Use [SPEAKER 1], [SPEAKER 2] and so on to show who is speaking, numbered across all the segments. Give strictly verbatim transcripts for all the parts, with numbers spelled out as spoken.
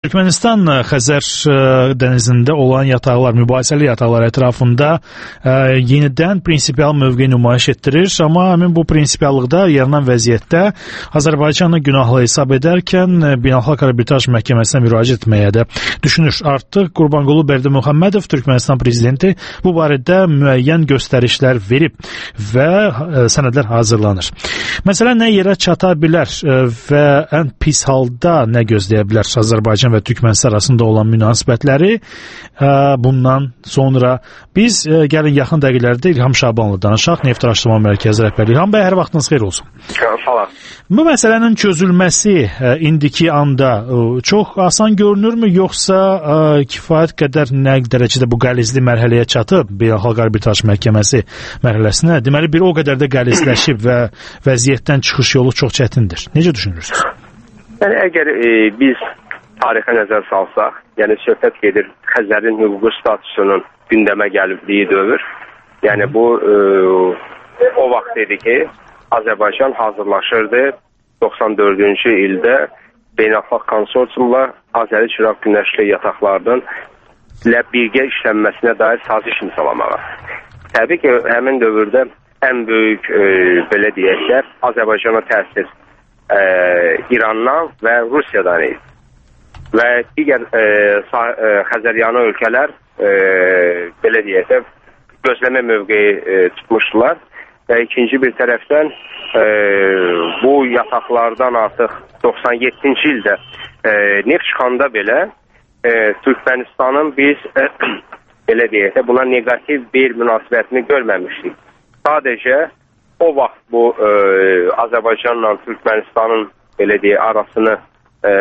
[SPEAKER 1] Türkmenistan Xəzər dənizində olan yataqlar, mübahisəli yataqlar ətrafında ə, yenidən prinsipial mövqe nümayiş etdirir. Amma həmin bu prinsipiallıqda yaranan vəziyyətdə Azərbaycanı günahlı hesab edərkən Beynəlxalq Arbitraj Məhkəməsinə müraciət etməyə də düşünür. Artıq Qurbanqulu Berdimuhamedov, Türkmenistan prezidenti, bu barədə müəyyən göstərişlər verib və ə, sənədlər hazırlanır. Məsələn, nə yerə çata bilər və ən pis halda nə gözləyə bilər Azərbaycan və Türkmenistan arasında olan münasibətləri? Bundan sonra biz gəlin yaxın dəqiqələrdə İlham Şabanlı danışaq, Neft Araşdırma Mərkəzi rəhbəri. İlham bəy, hər vaxtınız xeyir olsun.
[SPEAKER 2] Sağ
[SPEAKER 1] Bu məsələnin çözülməsi indiki anda çox asan görünürmü, yoxsa kifayət qədər nə dərəcədə bu qəlizli mərhələyə çatıb Beynəlxalq Arbitraj Məhkəməsi mərhələsinə? Deməli, bir o qədər də qəlizləşib və vəziyyətdən çıxış yolu çox çətindir. Necə düşünürsünüz?
[SPEAKER 2] Yəni, əgər e, biz tarixə nəzər salsaq, yəni söhbət gedir Xəzərin hüquqi statusunun gündəmə gəldiyi dövr. Yəni bu e, o vaxt idi ki, Azərbaycan hazırlaşırdı doxsan dördüncü ildə beynəlxalq konsorsiumla Azəri Çıraq Günəşli yataqlardan ilə birgə işlənməsinə dair saziş imzalamağa. Təbii ki, həmin dövrdə ən böyük e, belə deyəklər Azərbaycana təsir e, İrandan və Rusiyadan idi. Və digər e, e, Xəzəryanı ölkələr e, belə deyək də gözləmə mövqeyi e, tutmuşdular və ikinci bir tərəfdən e, bu yataqlardan artıq doxsan yeddinci ildə e, neft çıxanda belə e, Türkmenistanın biz e, belə deyək də buna negativ bir münasibətini görməmişdik. Sadəcə o vaxt bu e, Azərbaycanla Türkmenistanın belə deyək arasını e,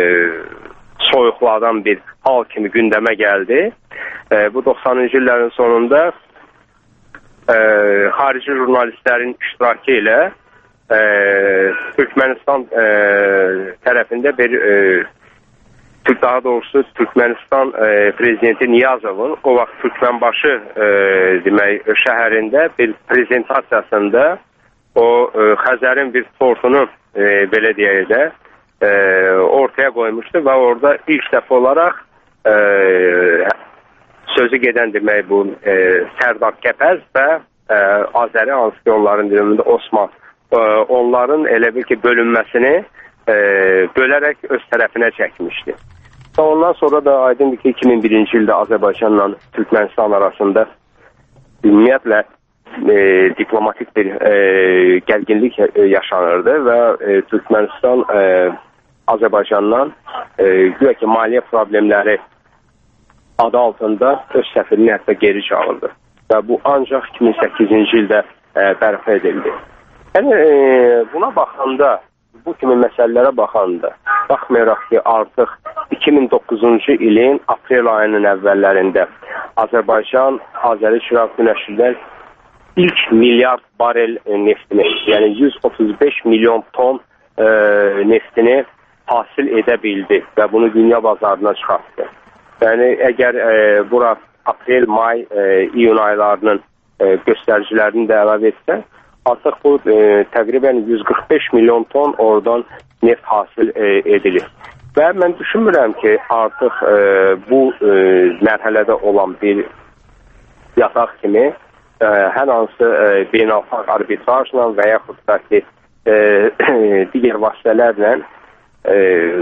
[SPEAKER 2] soyuqladan bir hal kimi gündəmə gəldi. E, bu doxsanıncı illərin sonunda e, xarici jurnalistlərin iştirakı ilə e, Türkmenistan e, tərəfində bir e, daha doğrusu Türkmenistan e, prezidenti Niyazovun o vaxt Türkmenbaşı e, demək şəhərində bir prezentasiyasında o e, Xəzərin bir tortunu e, belə deyək də E, ortaya qoymuşdu və orada ilk dəfə olaraq e, sözü gedən demək bu e, Sərdar Kəpəz və e, Azəri hansı ki onların dövründə Osman e, onların elə bil ki bölünməsini e, bölərək öz tərəfinə çəkmişdi. Ondan sonra da aydındır ki iki min birinci ildə Azərbaycanla Türkmenistan arasında ümumiyyətlə e, diplomatik bir e, gərginlik yaşanırdı və e, Türkmenistan e, Azərbaycandan e, güya ki maliyyə problemləri adı altında öz səfirini hətta geri çağırdı. Və bu ancaq iki min səkkizinci ildə e, bərpa edildi. Yəni e, buna baxanda, bu kimi məsələlərə baxanda, baxmayaraq ki artıq iki min doqquzuncu ilin aprel ayının əvvəllərində Azərbaycan, Azəri Çıraq Günəşlidən ilk milyard barel e, neftini, yəni yüz otuz beş milyon ton e, neftini hasil edə bildi və bunu dünya bazarına çıxartdı. Yəni əgər e, bura aprel, may, e, iyun aylarının e, göstəricilərini də əlavə etsə, artıq bu e, təqribən yüz qırx beş milyon ton oradan neft hasil e, edilir. Və mən düşünmürəm ki artıq e, bu e, mərhələdə olan bir yataq kimi e, hər hansı e, beynəlxalq arbitrajla və yaxud da ki e, digər vasitələrlə E,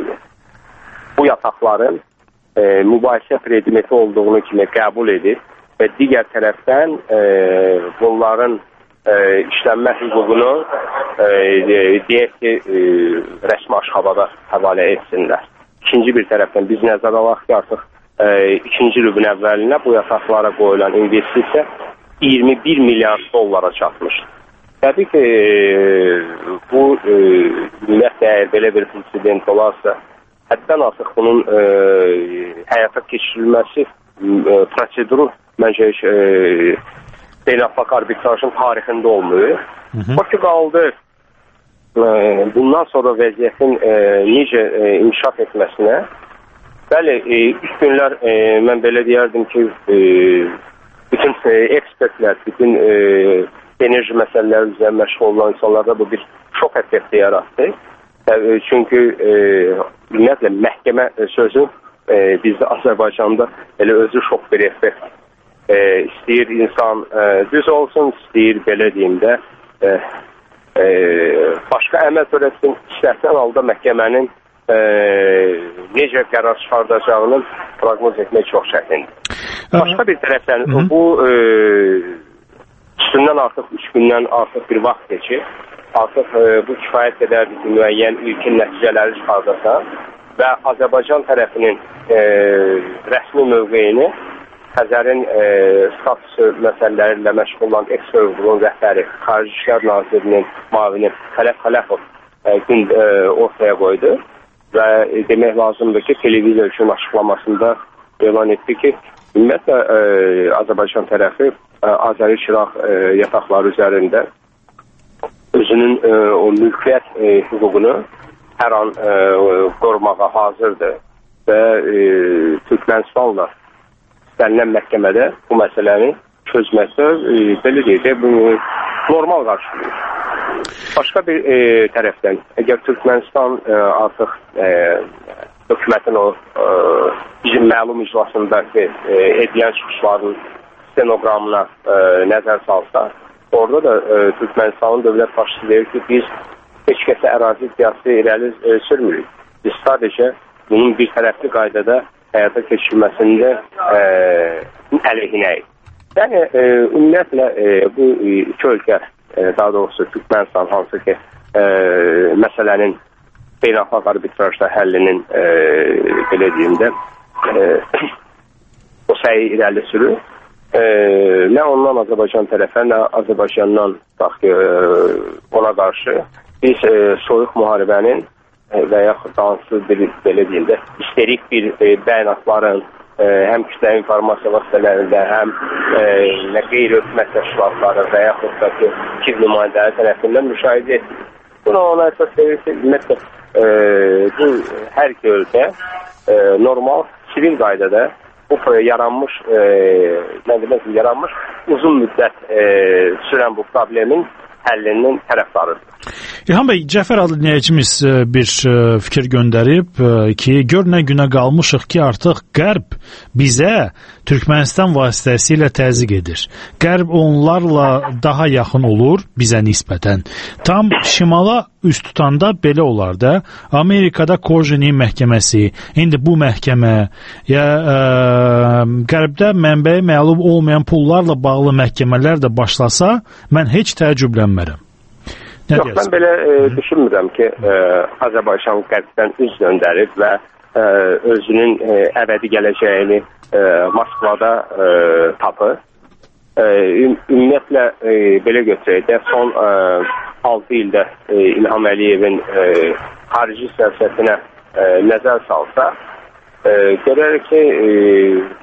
[SPEAKER 2] bu yataqların e, mübahisə predmeti olduğunu kimi qəbul edib və digər tərəfdən e, bunların e, işlənmə hüququnu e, deyək ki e, rəsmi aşxabada həvalə etsinlər. İkinci bir tərəfdən biz nəzərə alaq ki artıq e, ikinci rübün əvvəlinə bu yataqlara qoyulan investisiya iyirmi bir milyard dollara çatmışdır. Təbii ki, bu ümumiyyətlə əgər belə bir insident olarsa, həddən artıq bunun e, həyata keçirilməsi e, proseduru məncə e, beynəlxalq arbitrajın tarixində olmuyor. O ki qaldı, e, bundan sonra vəziyyətin e, necə e, inkişaf etməsinə, bəli, e, ilk günlər e, mən belə deyərdim ki, e, bütün e, ekspertlər, bütün e, enerji məsələləri üzrə məşğul olan insanlarda bu bir şok effekti yaratdı. Çünki e, ümumiyyətlə məhkəmə sözü e, bizdə Azərbaycanda elə özü şok bir effekt. E, istəyir insan e, düz olsun, istəyir belə deyim də e, e, başqa əməl törətsin, istəsən halda məhkəmənin e, necə qərar çıxardacağını proqnoz etmək çox çətindir. Başqa bir tərəfdən Hı -hı. bu e, üstündən artıq üç gündən artıq bir vaxt keçir. Artıq e, bu kifayət qədərdir ki, müəyyən ilkin nəticələri çıxardasan və Azərbaycan tərəfinin e, rəsmi mövqeyini Xəzərin e, statusu məsələləri ilə məşğul olan eks-qrupunun rəhbəri, Xarici İşlər Nazirinin müavini Xələf Xələfov e, gün e, ortaya qoydu və e, demək lazımdır ki, televiziya üçün açıqlamasında elan etdi ki, ümumiyyətlə e, Azərbaycan tərəfi e, Azəri Çıraq e, yataqları üzərində özünün e, o mülkiyyət e, hüququnu hər an e, qorumağa hazırdır və e, Türkmənistanla istənilən məhkəmədə bu məsələni çözməkdə e, belə deyək, bu normal qarşılayır. Başqa bir e, tərəfdən, əgər Türkmənistan e, artıq e, hökumətin o e, bizim məlum iclasındakı e, edilən çıxışların stenoqramına e, nəzər salsa, orada da e, Türkmənistanın dövlət başçısı deyir ki, biz heç kəsə ərazi iddiası irəli e, sürmürük. Biz sadəcə bunun bir tərəfli qaydada həyata keçirilməsində e, əleyhinəyik. Yəni, e, ümumiyyətlə e, bu iki ölkə, e, daha doğrusu Türkmənistan hansı ki, e, məsələnin beynəlxalq arbitrajda həllinin e, belə deyim də e, o səyi irəli sürür. E, nə ondan Azərbaycan tərəfə, nə Azərbaycandan bax ki, e, ona qarşı biz e, soyuq müharibənin e, və yaxud hansı bir, belə deyim də, isterik bir e, bəyanatların e, həm kütləvi informasiya vasitələrində, həm e, nə qeyri-hökumət təşkilatları və yaxud da ki, iki nümayəndələri tərəfindən müşahidə etdik. Buna ona əsas verir ki, ümumiyyətlə, e, bu hər iki ölkə e, normal, sivil qaydada bu yaranmış, e, nə demək ki, yaranmış uzun müddət e, sürən bu problemin həllinin tərəfdarıdır.
[SPEAKER 1] İlham bəy, Cəfər adlı dinləyicimiz bir fikir göndərib ki, gör nə günə qalmışıq ki, artıq Qərb bizə Türkmənistan vasitəsilə təzyiq edir. Qərb onlarla daha yaxın olur bizə nisbətən. Tam şimala üst tutanda belə olar da, Amerikada Korjinin məhkəməsi, indi bu məhkəmə, ya ə, Qərbdə mənbəyi məlum olmayan pullarla bağlı məhkəmələr də başlasa, mən heç təəccüblənmərəm. Nə
[SPEAKER 2] Yox, mən belə e, düşünmürəm ki, e, Azərbaycan qərbdən üz döndərib və e, özünün e, əbədi gələcəyini e, Moskvada e, tapır. E, ümumiyyətlə, e, belə götürək də, son e, altı ildə e, İlham Əliyevin e, xarici siyasətinə e, nəzər salsa, e, görərək ki, e,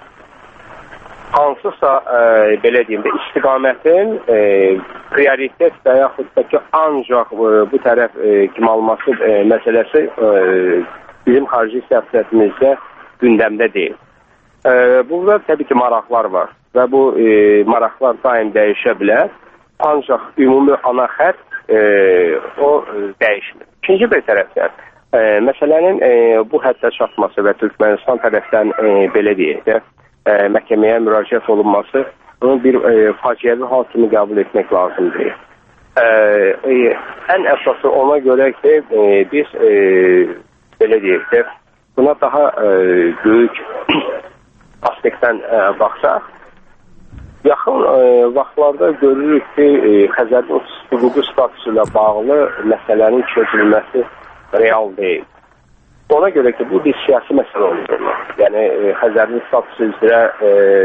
[SPEAKER 2] hansısa e, belə deyim də, istiqamətin e, prioritet və yaxud da ki, ancaq e, bu tərəf e, kim alması e, məsələsi e, bizim xarici siyasətimizdə gündəmdə deyil. E, burada təbii ki, maraqlar var və bu e, maraqlar daim dəyişə bilər, ancaq ümumi ana xətt e, o e, dəyişmir. İkinci bir tərəfdən, e, məsələnin e, bu həddə çatması və Türkmənistan tərəfdən e, belə deyək də, E, məhkəməyə müraciət olunması bunu bir e, faciəvi hal kimi qəbul etmək lazımdır. E, e, ən əsası ona görə ki, e, biz e, belə deyək də, buna daha e, böyük aspektdən e, baxsaq, yaxın e, vaxtlarda görürük ki, e, Xəzərin hüquqi statusu ilə bağlı məsələnin çözülməsi real deyil. Ona görə ki, bu bir siyasi məsələ olur. Yəni, e, Xəzərin statusu üzrə e,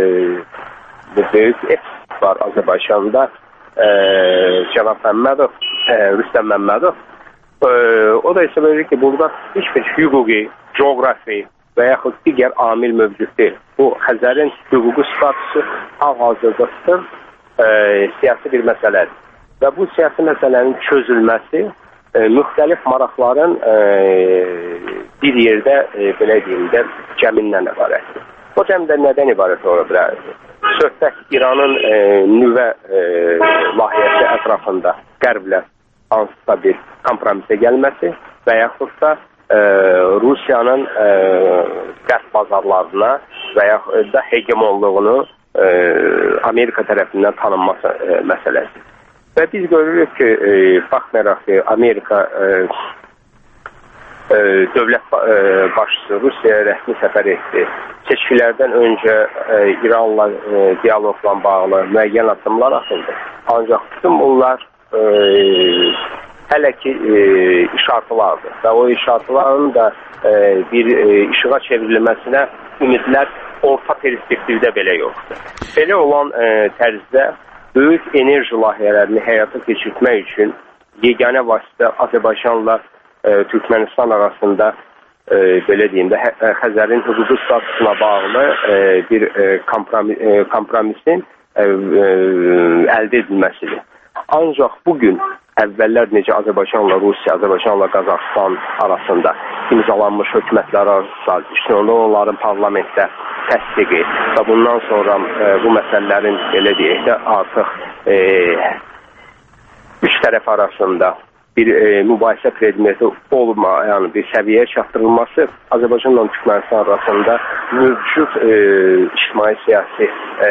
[SPEAKER 2] böyük eksik var Azərbaycanda. E, Cənab Məmmədov, e, Rüstəm Məmmədov. E, o da isə verir ki, burada heç bir hüquqi, coğrafi və yaxud digər amil mövcud deyil. Bu, Xəzərin hüquqi statusu hal-hazırda sırf e, siyasi bir məsələdir. Və bu siyasi məsələnin çözülməsi e, müxtəlif maraqların e, bir yerdə, e, belə deyim də, cəmindən ibarətdir. O cəmdə nədən ibarət ola bilər? Söhbət İranın e, nüvə e, lahiyyəsi ətrafında Qərblə hansısa bir kompromisə gəlməsi və yaxud da e, Rusiyanın e, qərb bazarlarına və yaxud da hegemonluğunu e, Amerika tərəfindən tanınması e, məsələsi. Və biz görürük ki, e, baxmayaraq ki, Amerika e, e, dövlət e, başçısı Rusiyaya rəsmi səfər etdi. Seçkilərdən öncə e, İranla e, diyaloqla bağlı müəyyən addımlar atıldı. Ancaq bütün bunlar e, hələ ki e, işartılardır və o işartıların da e, bir e, işığa çevrilməsinə ümidlər orta perspektivdə belə yoxdur. Belə olan e, tərzdə böyük enerji layihələrini həyata keçirmək üçün yeganə vasitə Azərbaycanla e, Türkmənistan arasında e, belə deyim də Xəzərin hüquqi statusuna bağlı e, bir e, kompromis, e, kompromisin e, e, əldə edilməsidir. Ancaq bugün əvvəllər necə Azərbaycanla Rusiya, Azərbaycanla Qazaxıstan arasında imzalanmış hökumətlər arasında onların parlamentdə təsdiqi və bundan sonra e, bu məsələlərin belə deyək də artıq e, üç tərəf arasında bir e, mübahisə predmeti olmayan bir səviyyəyə çatdırılması Azərbaycanla Türkmənistan arasında mövcud e, ictimai-siyasi e,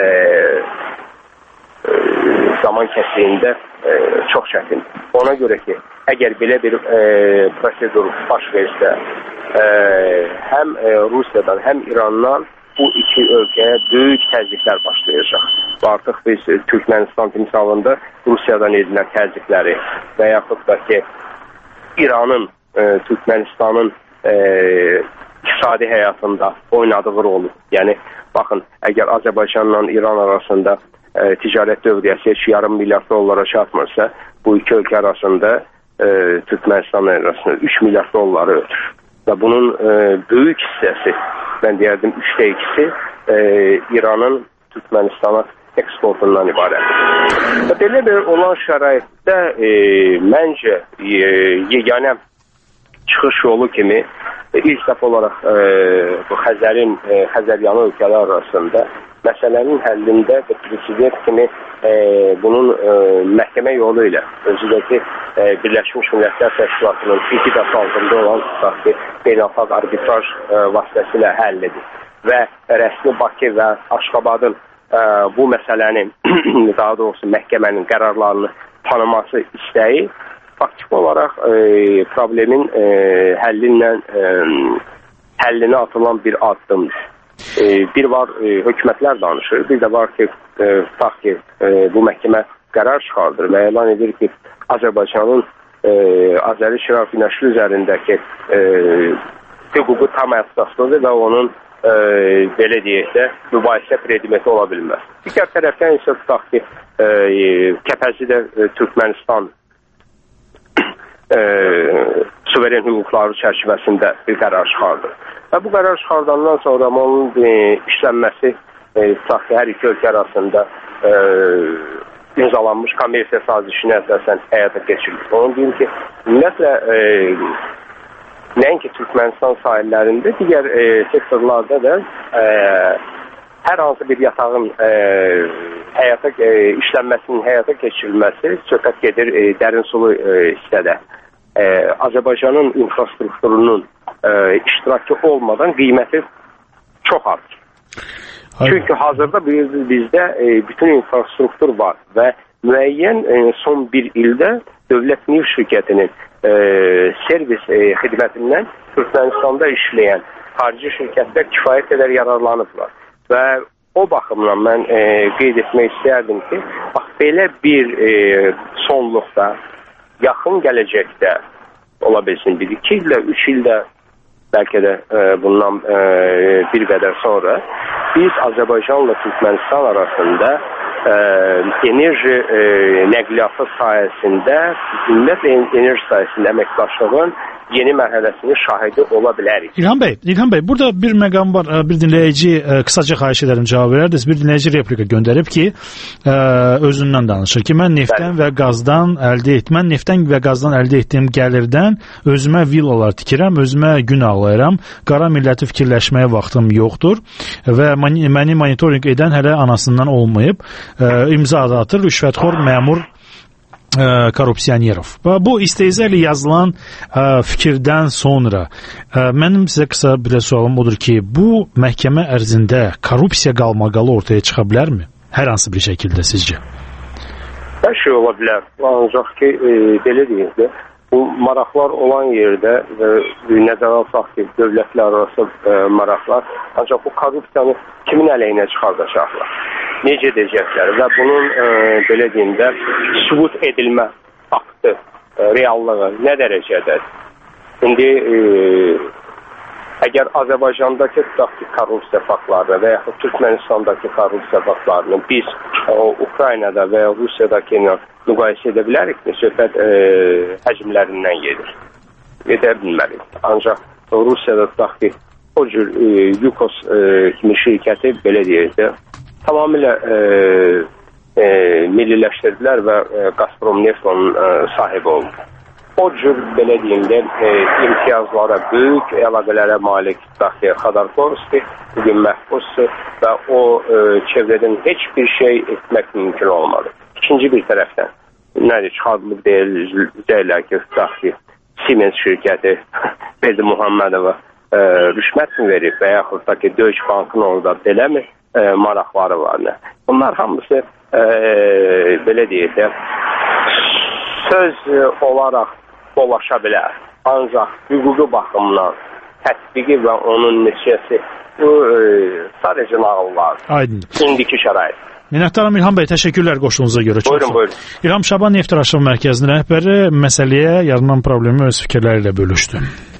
[SPEAKER 2] e, zaman kəsliyində e, çox çətindir. Ona görə ki, əgər belə bir e, prosedur baş versə, e, həm e, Rusiyadan, həm İrandan bu iki ölkəyə böyük təzyiqlər başlayacaq. Və artıq biz Türkmənistan timsalında Rusiyadan edilən təzyiqləri və yaxud da ki, İranın, e, Türkmənistanın e, iqtisadi həyatında oynadığı rolu. Yəni, baxın, əgər Azərbaycanla İran arasında e, ticarət dövriyyəsi heç yarım milyard dollara çatmırsa, bu iki ölkə arasında e, Türkmənistan arasında üç milyard dolları ötür. Və bunun e, böyük hissəsi, mən deyərdim üçdə ikisi e, İranın Türkmənistana eksportundan ibarətdir. Və belə bir olan şəraitdə e, məncə e, yeganə çıxış yolu kimi e, ilk dəfə olaraq e, bu Xəzərin, e, Xəzəryanı ölkələr arasında məsələnin həllində və prezident kimi e, bunun e, məhkəmə yolu ilə özüdəki e, Birləşmiş Millətlər Təşkilatının fikir altında olan tutaq ki, beynəlxalq arbitraj e, vasitəsilə həll edir. Və rəsmi Bakı və Aşqabadın e, bu məsələnin, daha doğrusu məhkəmənin qərarlarını tanıması istəyi faktik olaraq e, problemin e, həllinlə e, həllinə atılan bir addımdır. E, bir var e, hökumətlər danışır, bir də var ki, e, tutaq ki, e, bu məhkəmə qərar çıxardır və elan edir ki, Azərbaycanın e, Azəri Şiraf Günəşli üzərindəki e, hüququ tam əsaslıdır və onun e, belə deyək də mübahisə predmeti ola bilməz. Digər tərəfdən isə tutaq ki, e, Kəpəzidə e, Türkmənistan e, suveren hüquqları çərçivəsində bir qərar çıxardır. Və bu qərar çıxardandan sonra onun e, işlənməsi e, tutaq ki, hər iki ölkə arasında e, imzalanmış kommersiya sazişinə əsasən həyata keçirilir. Onun deyim ki, ümumiyyətlə e, nəinki Türkmənistan sahillərində, digər e, sektorlarda da e, hər hansı bir yatağın e, həyata e, işlənməsinin həyata keçirilməsi söhbət gedir e, dərin sulu e, hissədə. E, Azərbaycanın infrastrukturunun e, iştirakı olmadan qiyməti çox artır. Çünki hazırda bizdə e, bütün infrastruktur var və müəyyən e, son bir ildə dövlət neft şirkətinin e, servis e, xidmətindən Türkmənistanda işləyən xarici şirkətlər kifayət qədər yararlanıblar. Və o baxımdan mən e, qeyd etmək istərdim ki, bax, belə bir e, sonluqda yaxın gələcəkdə ola bilsin bir iki ildə, üç ildə bəlkə də e, bundan e, bir qədər sonra biz Azərbaycanla Türkmənistan arasında e, enerji e, nəqliyyatı sayəsində, ümumiyyətlə enerji sayəsində əməkdaşlığın yeni mərhələsinin şahidi ola bilərik.
[SPEAKER 1] İlham bəy, İlham bəy, burada bir məqam var. Bir dinləyici qısaca xahiş edərəm cavab verərdiniz. Bir dinləyici replika göndərib ki, özündən danışır ki, mən neftdən və qazdan əldə et, mən neftdən və qazdan əldə etdiyim gəlirdən özümə villalar tikirəm, özümə gün ağlayıram. Qara milləti fikirləşməyə vaxtım yoxdur və məni monitorinq edən hələ anasından olmayıb. İmza da atır, rüşvətxor məmur e, korrupsionerov. Bu istehza ilə yazılan e, fikirdən sonra e, mənim sizə qısa bir sualım odur ki, bu məhkəmə ərzində korrupsiya qalmaqalı ortaya çıxa bilərmi? Hər hansı bir şəkildə sizcə?
[SPEAKER 2] Hər şey ola bilər. Ancaq ki, e, belə deyək də, bu maraqlar olan yerdə və nəzərə alsaq ki, dövlətlər arası e, maraqlar, ancaq bu korrupsiyanı kimin əleyhinə çıxardacaqlar? Necə edəcəklər və bunun e, belə deyim də sübut edilmə faktı, e, reallığı nə dərəcədədir? İndi e, əgər Azərbaycandakı korrupsiya faktlarını və yaxud Türkmənistandakı korrupsiya faktlarını biz o, Ukraynada və Rusiyadakı ilə müqayisə edə bilərikmi? Söhbət e, həcmlərindən gedir. Edə bilmərik. Ancaq Rusiyada tutaq ki, o cür e, Yukos e, kimi şirkəti belə deyək, tamamilə e, e, milliləşdirdilər və e, Gazprom Neft onun e, sahibi oldu. O cür belə deyim də e, imtiyazlara, böyük əlaqələrə malik tutaq ki, Xodorkovski bugün məhbusdur və o e, çevrədən heç bir şey etmək mümkün olmadı. İkinci bir tərəfdən nədir, çıxadılıb deyirlər ki, tutaq ki, Siemens şirkəti Berdi Muhammedova e, rüşvət mi verib və yaxud da ki, Deutsche Bank'ın orada belə mi e, maraqları var nə? Bunlar hamısı e, belə deyək də söz olaraq dolaşa bilər. Ancaq hüquqi baxımdan tətbiqi və onun neçəsi bu e, sadəcə nağıllar.
[SPEAKER 1] Aydındır.
[SPEAKER 2] İndiki şərait.
[SPEAKER 1] Minnətdaram İlham bəy, təşəkkürlər qoşduğunuza görə.
[SPEAKER 2] Buyurun, buyurun.
[SPEAKER 1] İlham Şaban Neft Araşdırma Mərkəzinin rəhbəri məsələyə yaranan problemi öz fikirləri ilə bölüşdü.